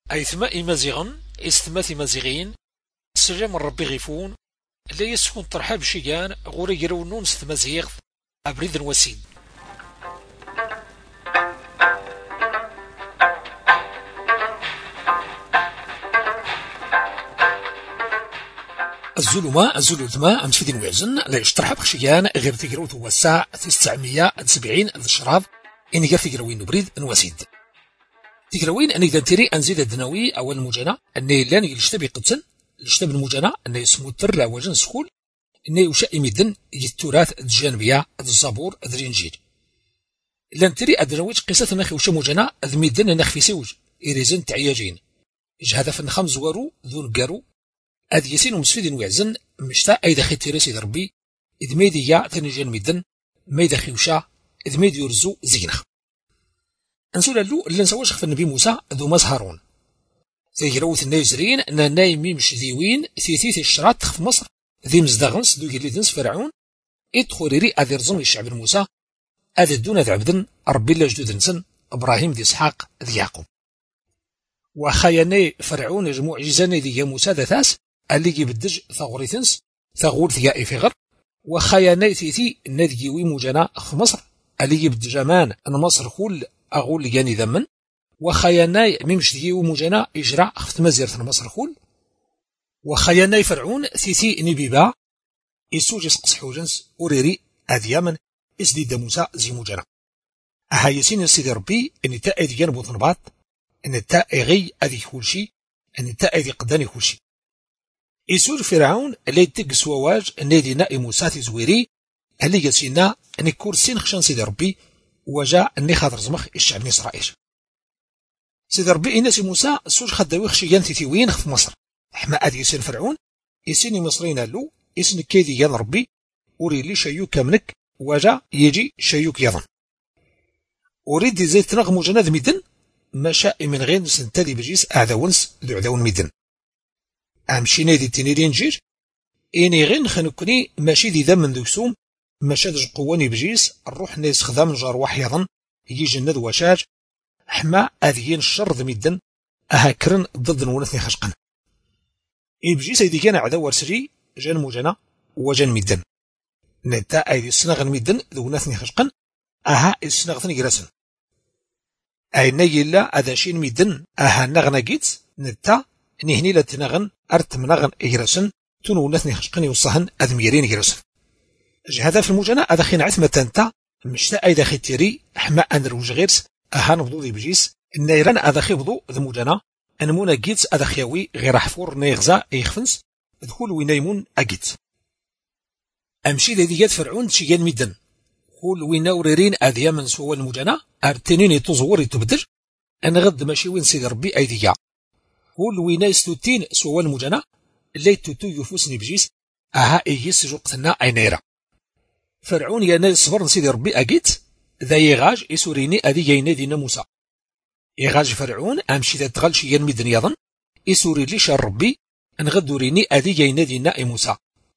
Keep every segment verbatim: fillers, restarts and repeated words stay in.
أيثما إمازيغن إستماث إمازيغين سلام ربي غيفون لا يسكن ترحاب شيان غوري يرونون ستمازيغ أبريد وسيد. الظلمة الظلمة أمس في وعزن لا يشترح بخشيان غير تجروت وساع تسعمية وسبعين الشراب إن جا تجروين نبريد نوسيد تجروين أن إذا تري أنزيد الدنوي أو المجنة أن لان يشتبي قتل يشتبي المجنة أن يسمو تر لا وجن سخول أن يشاء مدن التراث الجانبية الزبور الرينجيل لان تري الدنوي قصة نخي وش مجنة المدن نخفي سوج إريزن تعياجين إج هدف النخم زوارو ذو نقارو أذ يسين ومسفيد وعزن مشتا أي دخي تيريسي دربي إذ ميدي يا تنجان مدن ميدا خيوشا إذ ميدي يرزو زينخ أنسولا اللو اللي نسواش خف النبي موسى ذو مزهرون ذي روث النايزرين أن نايمي مش ذيوين ثيثيث الشراط في مصر ذي مزدغنس ذو يليدنس فرعون إدخوريري أذي رزم الشعب الموسى أذي الدون ذي عبدن ربي الله جدود نسن إبراهيم ذي إسحاق ذي يعقوب وخياني فرعون جموع جيزاني ذي موسى ذا ثاس اللي يبدج ثغوريثنس ثغور ثيائي فغر وخياني ثيثي نذجيوي مجانا في مصر اللي يبدج مان أن مصر خول أغول لجاني ذمن وخياني ممش ذيو مجانا إجراء خفت مزيرة مصر خول وخياني فرعون ثيثي نبيبا إسوجس قصحوجنس أوريري أذيامن إسديد موسى زي مجانا أها يسين السيد ربي إن تاء ذي جانبو ثنبات إن تاء غي أذي كلشي إن تاء ذي قداني كلشي إسور فرعون اللي يتقس وواج النادي نائي موسى زويري اللي يسينا أن كورسين خشان سيد ربي وجاء أني خاطر زمخ الشعب إسرائيل سيد ربي إناس موسى سوج خداوي خشيان تيتيوين في مصر حما أدي يسين فرعون يسين مصرين له يسن كيدي ين ربي أريد لي شيوك منك وجاء يجي شيوك يظن أريد زي تنغمو جناد ميدن ما شاء من غير سنتالي بجيس أعداونس ذو عداون ميدن أمشي نادي تنيرين جير إني غين خنكني ماشي ذي ذم من ذوسوم مشادج قواني بجيس الروح ناس خدام جار وحيضا يجي الند وشاج حما أذيين الشر ذي ميدن أهاكرن ضد نونثني خشقن إبجيس أيدي كان عداور سري جان موجنا وجان ميدن نتا أيدي السنغن ميدن ذو نثني خشقن أها السنغثني جرسن أي نيلا أذاشين ميدن أها نغنا جيت نتا نهني لتنغن أرت منغن إجرسن تنو نثني خشقني وصهن أذميرين إجرسن هذا في المجنة أدخين عثمة تنتا مشتا أيدا خيتيري أحما أن روجغيرس أها نفضو ذي بجيس النيران أدخي بضو ذي مجنة أنمونا جيت أدخيوي غير حفور نيغزا إيخفنس دخول وينايمون أجيت أمشي ذي جات فرعون شيان ميدن قول ويناوريرين أذيا من سوى المجنة أرتنيني تزوري تبدر أن غد ماشي وين سيد ربي أيديا قول وينايستوتين سوى المجنة اللي توتو يفوسني بجيس أها إيجيس جوقتنا أينيرا فرعون يا ناس صبر سيد ربي أجيت ذا يغاج إسوريني أذي ينادي موسى يغاج فرعون أمشي ذا تغل شيان ميدن يظن إسوري ليش ربي أن غدوريني أذي ينادي نائي موسى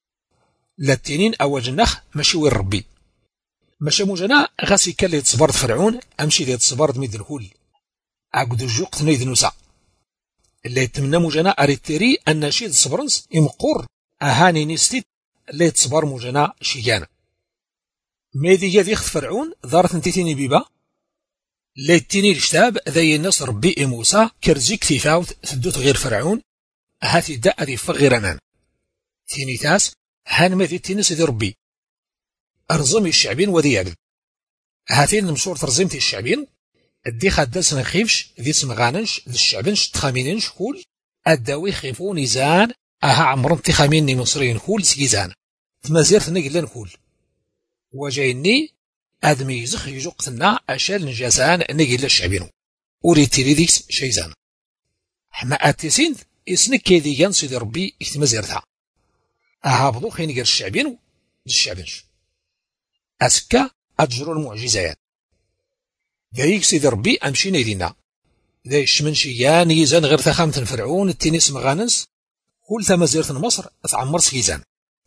لاتنين أواجنخ ماشي وين ربي ماشي موجنا غاسي كان لي تصبرد فرعون أمشي لي تصبرد ميدن هول عقد الجوقت نيد نوسى اللي يتمنى موجنا أريتيري أن شيد صبرنس إمقر أهاني نستيت اللي تصبر موجنا شيانا ميدي يديخت فرعون ضارت نتيتيني بيبا اللي تيني الشتاب ذي النصر بي موسى كرزيك تيفاوت ثدوت غير فرعون هاتي دا ذي فغيرنان تيني تاس هان ميدي تينس ذي ربي أرزمي الشعبين وذي يعلم هاتين المشور ترزمتي الشعبين الدي خدس نخيفش ذي سمغاننش ذي الشعبنش تخاميننش كول الداوي خيفون يزان أها عمرن تخاميني مصريين كول سيزان تمازيرت نقلن كول وجايني آدمي يزخ يجوقتنا أشال نجازان نقل الشعبين وريتي لذيكس شيزان حما آتيسين إسنك كيدي ينصي ذي ربي اكتمازيرتها أها بضو خين يقر الشعبين ذي الشعبنش أسكا أجروا المعجزات ذايك سيد ربي أمشي نيدينا ذاي الشمنشيان يزان غير ثخامة فرعون التنس مغانس كل ثمزيرة مصر أتعمر سيزان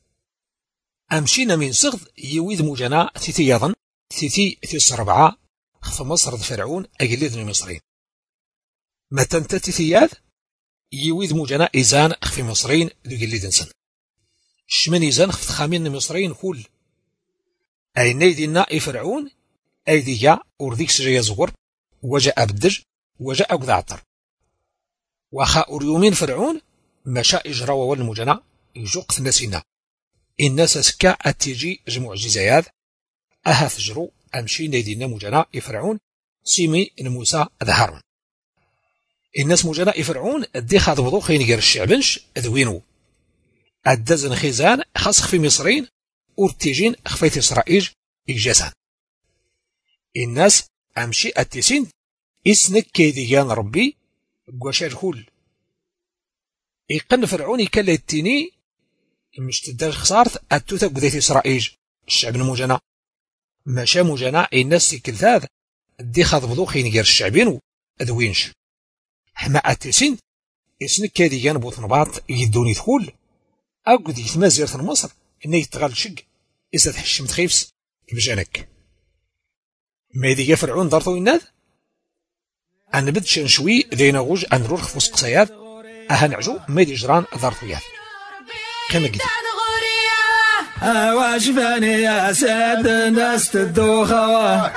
أمشينا من صغد يويد موجنا تيتي يظن تيتي تيس ربعة في مصر فرعون أجلدني مصرين ما تنتتي ثياد يويد موجنا إيزان خفي مصرين ذو قلي دنسن شمن إيزان خفت خامين مصرين كل أي نيدينا فرعون أي ديا أرديك سجي زغر وجاء بدج وجاء قذ عطر وخا أريومين فرعون مشا إجرا والمجنا يجوق نسينا الناس سكا أتيجي جموع جزايات أها فجرو أمشي نيدينا مجنا فرعون سيمي موسى ذهرون الناس مجنا فرعون دي خاض وضو خين غير الشعبنش ذوينو الدزن خيزان خاص في مصرين ورتيجين خفيت إسرائيل إجاسان الناس أمشي أتيسين إسنك كيديان ربي قواشار هول إيقن فرعون يكلا التيني مش تدار خسارت أتوتا قذيت إسرائيل الشعب المجنا ماشا مجنا الناس تكلثاذ دي خاض وضو خين غير الشعبين ذوينش حما أتيسين إسنك كيديان بوطنباط يدوني ثول أقد يتمازيرة مصر إنه يتغال شق إذا تحشمت خيفس بجانك ما يدي فرعون دارتو الناذ أنا بدش نشوي ذينا غوج أن نروح في وسط قصياد أهان عجو ما يدي جران دارتو ياذ كما قدي واجباني يا سيد الناس تدوخوا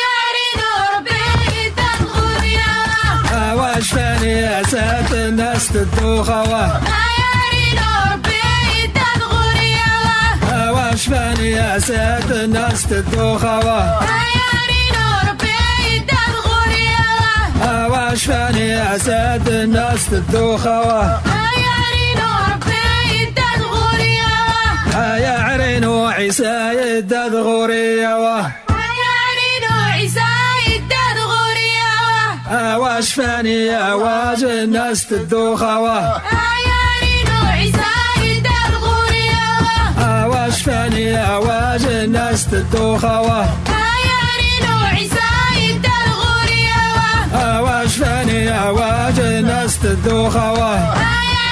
واجباني يا سيد الناس تدوخوا واجباني يا سيد الناس تدوخوا واجباني يا سيد الناس تدوخوا يا عرين وعيسى يداد غوريا يا عرين وعيسى يداد غوريا واجفاني يا واج الناس تدوخوا يا عرين وعيسى يداد غوريا واجفاني يا واج الناس تدوخوا يا عرين وعيسى يداد غوريا واجفاني يا واج الناس تدوخوا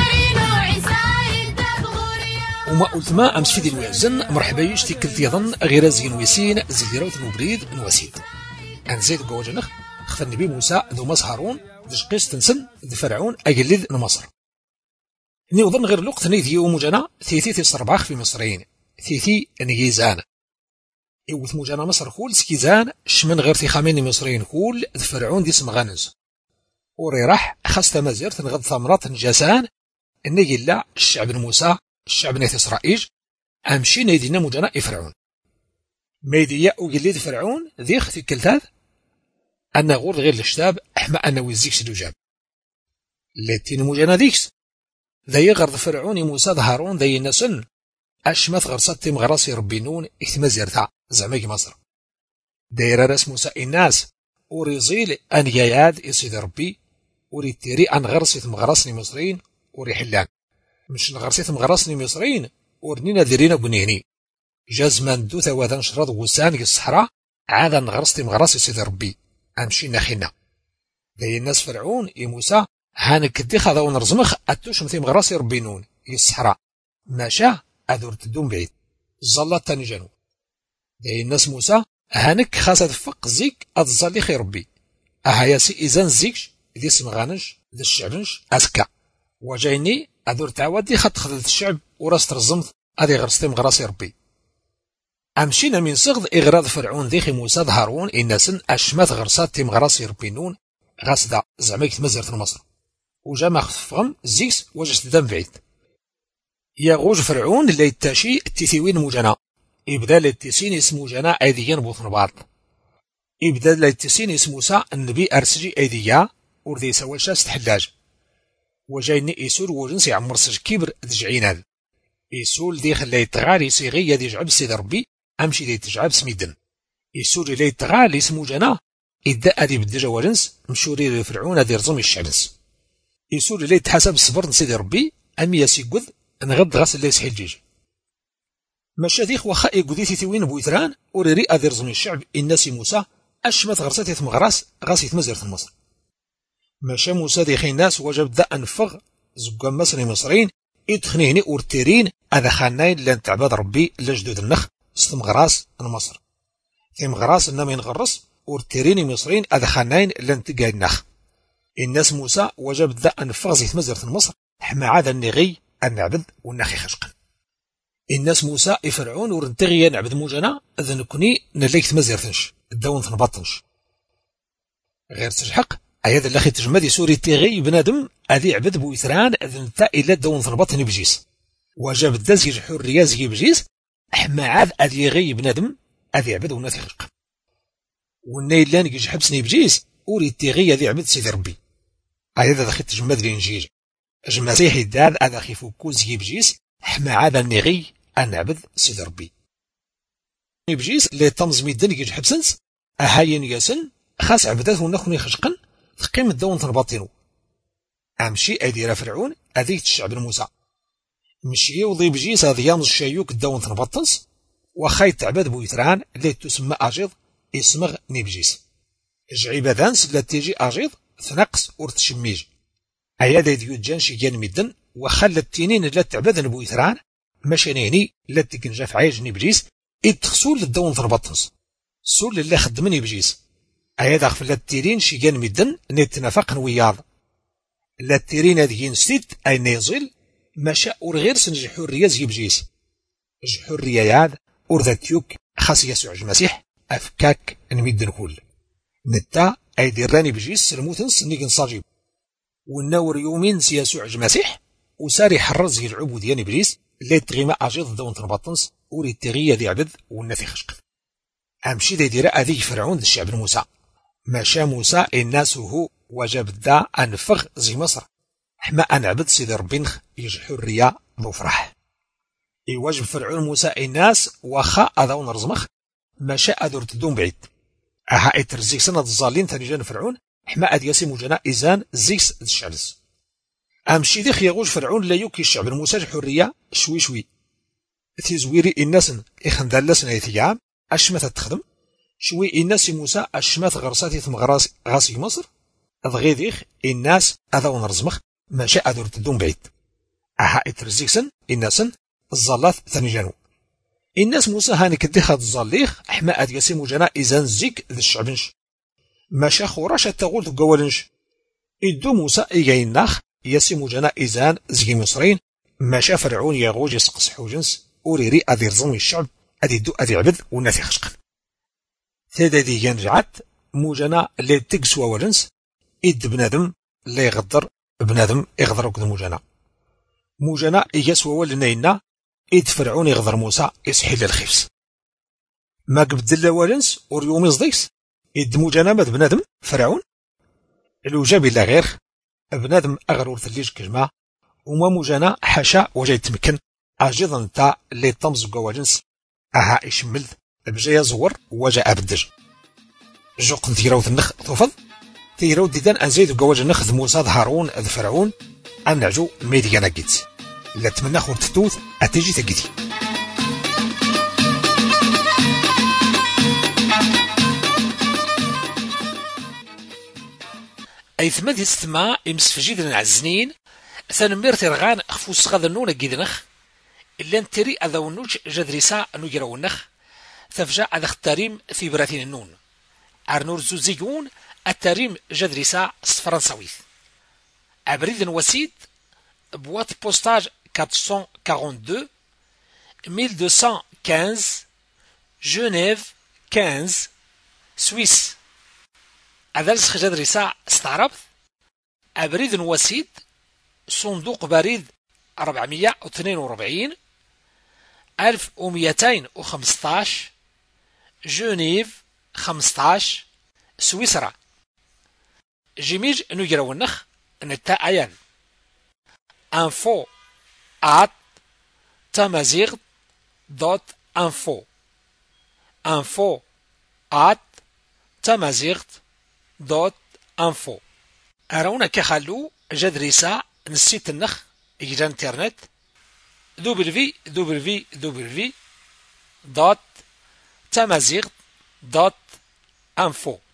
وما قلت ما أمس في دي الوعزن مرحبا يشتي كل يظن غير زين ويسين زيديروت نوبريد نواسيد أن زيد قوجنخ خف النبي موسى ذو مص هارون دش قيس تنسن ذو فرعون أجلد نمصر نيوظن غير الوقت نيثي ومجانا ثيثي الصرباخ في مصرين ثيثي نيزان إوث مجانا مصر كول سكيزان شمن غير ثيخامين مصرين كول ذو فرعون دي اسم غانز وري راح خاصة مزيرت نغض ثمرات نجاسان نيجي لا الشعب موسى الشعب نيث إسرائيل أمشي نيدينا مجانا فرعون ميديا وقليد فرعون ذي ختي كالثاذ أنا غور غير الشتاب أحما أنا ويزيكس دوجاب لاتين مجانا ذيكس ذي غرض فرعون موسى هارون ذي نسن أشمث غرصتي مغراسي ربينون احتمازيرتا زعميك مصر دايرة راس موسى الناس وريزيل أن يياد إسيد ربي وريتيري أن غرصت مغراسني مصرين وريحلان مش نغرسيت مغرسني مصرين ورنينا ذرينا بنيني جازمان دو ثواذا شراد غسان الصحراء عاد نغرستي مغرسي سيد ربي امشي ناخينا ذي الناس فرعون يا موسى هانك دي خذا نرزمخ اتوش مثي مغرسي ربينون الصحراء ماشا اذور تدوم بعيد زلات تاني جنو ذي الناس موسى هانك خاصة فق زيك اتظلي خير ربي اهياسي اذن زيكش ذي سمغانش ذي الشعبنش اسكا وجايني أذور تعودي خط خذت الشعب وراس ترزمت هذه غرستي مغراسي ربي أمشينا من صغد إغراض فرعون ذيخي موسى هارون إنسن أشمات غرسات مغراسي ربينون غاسدا زعميك مزرة مصر وجا خفغم زيكس وجشت دم بعيد يا غوج فرعون اللي يتاشي التيثيوين مجانا إبدا التيسين اسمه جانا أيديان بوطن بعض إبدا التيسين اسمه موسى النبي أرسجي أيديا وردي سوى شاس تحلاج وجايني إيسول وجنس يعمر سج كبر دجعينال إيسول دي خلي يتغالي صيغية دي جعب سيد ربي أمشي دي تجعب سميدن إيسول اللي يتغالي اسمو جنا إدى أدي بالدجا وجنس مشوري فرعون دي رزم الشعبس إيسول اللي يتحسب الصبر سيد ربي أمي يسيقذ نغض غاس اللي يسحي الجيج ماشا ديخ وخا إيقذيثي ثوين بويتران وريري أدي رزم الشعب الناس موسى أشمت غرسات يثم غراس غاس يتمزر مصر ماشا موسى دي خي الناس وجب دا أنفغ زقام مصري مصرين إدخنيني أورتيرين أذا خانين لان تعباد ربي لجدود النخ ستم غراس مصر ثم غراس إنما ينغرس أورتيريني مصرين أذا خانين لان تقاي النخ الناس موسى وجب ذا أنفغ زيت مزرة مصر حما عاد النغي النعبد والنخي خشقا. الناس موسى يفرعون ورنتغي نعبد موجنا إذا نكوني نليك تمزرتنش الدون تنبطنش غير تشحق أياد الأخي تجمدي سوري تيغي بنادم أذي عبد بويثران إذا نتا إلا الدون تنبطني بجيس وجب الدز يجحو الرياز بجيس حما عاد أذي غي بنادم أذي عبد ونثي خلق والنيلان يجي حبسني بجيس أوري تيغي أذي عبد سيدي ربي أياد الأخي تجمد لي نجيج جمسيحي داد أذا خيفو كوز بجيس حما عاد النغي أنعبد سيدي ربي بجيس لي طمز ميدن يجي حبسنس أهاين ياسن خاص عبدات ونخوني خشقا تقيم الدون تنبطينو أمشي أدير فرعون أذيك الشعب الموسى مشي وضي بجيس هذا يامز الشيوك الدون تنبطنس وخايت تعبد بويتران اللي تسمى أجيض اسمغ نيبجيس جعيبة ذانس لا تيجي أجيض ثنقص ورتشميج أيادا ديوت جانشي جان ميدن وخلت التينين لا تعبد بويتران مشانيني لا تكنجاف عايج نيبجيس ادخسول للدون تنبطنس سول اللي خدمني بجيس أياد أغفل التيرين شي جان مدن نتنافق وياض لا التيرين هذه نسيت أي نيزل مشاء غير سنجحو الرياز يبجيس جحو الرياض أرذاتيوك خاص يسوع المسيح أفكاك نمدن كل نتا أي ديراني بجيس سلموتنس نيجن صاجيب والنور يومين سيسوع المسيح وساري حرز العبودية نبجيس اللي تغيما أجيض دون تنبطنس وري التغيية ذي عبد والنفي خشق أمشي ذي ديرا أذي فرعون ذي الشعب الموسى مشى موسى الناس هو وجب ذا أنفغ زي مصر حما أنعبد سيدي ربينخ يجحو الرياء ذو فرح يواجب فرعون موسى الناس وخا أذاون رزمخ مشى أدور تدوم بعيد أها إترزيك سنة الظالين ثاني جان فرعون حما أدياسي مجانا إزان زيكس ذي الشعلز أمشي ذي خيغوج فرعون لا يوكي الشعب الموسى جحو الرياء شوي شوي تيزويري الناس إخندالسنا يتيام أشمة تخدم شوي الناس موسى أشمات غرساتي ثم غراس غاسي مصر أضغيذيخ الناس أذاون رزمخ ما شاء دور تدوم بعيد أها إترزيكسن الناس الظلات ثاني جانو الناس موسى هاني كديخة الظليخ أحما أدياسي مجانا إزان زيك ذي الشعبنش ما شا خوراشة تقول تقولنش إدو موسى إيجايناخ ياسي مجانا إزان زيكي مصرين ما شا فرعون يغوج يسقس حوجنس أوريري أذي رزمي الشعب أدي دو أدي عبد ونافي خشقا ثيدا دي جانجعات موجانا اللي تقسوا ولنس إد بنادم اللي يغدر بنادم يغدر وكذا موجانا موجانا يسوا ولنينا إد فرعون يغدر موسى يسحيل الخفس ما قبدل ولنس وريوم يصديكس إد موجانا ماد بنادم فرعون الوجاب إلا غير بنادم أغرور ثليج كجماع وما موجانا حاشا وجاي تمكن أجيضا تا اللي طمز قوالنس أها يشمل بجايا زور وجاء بدج جوق تيراوت النخ توفض تيراوت ديدان أنزيد قواج النخ ذ موسى هارون ذ فرعون أنعجو ميديانا جيت لا تمنى خور تتوث أتيجي تجيتي أي ثمد يستمع يمسفجيد العزنين ثانمير ترغان أخفوس غاذنون جيدنخ إلا نتري أذونوش جدريسا نجرونخ ثفجأ أذا اختاريم في براتين النون أرنور زوزيون التاريم جدريسا فرنساويث أبريد وسيد بوات بوستاج أربعمية واثنين وأربعين ألف ومئتين وخمسة جنيف خمسة سويس أذلس جدريسا استعربت أبريد وسيد صندوق بريد أربعمية واثنين وأربعين ألف ومئتين وخمسة عشر جنيف خمسة عشر سويسرا جيميج نجرو النخ نتا أيان info at tamazigh دوت info info at tamazigh دوت info أرونا كخلو جدريسا نسيت النخ إجا انترنت دبليو دبليو دبليو دوت tamazigh دوت info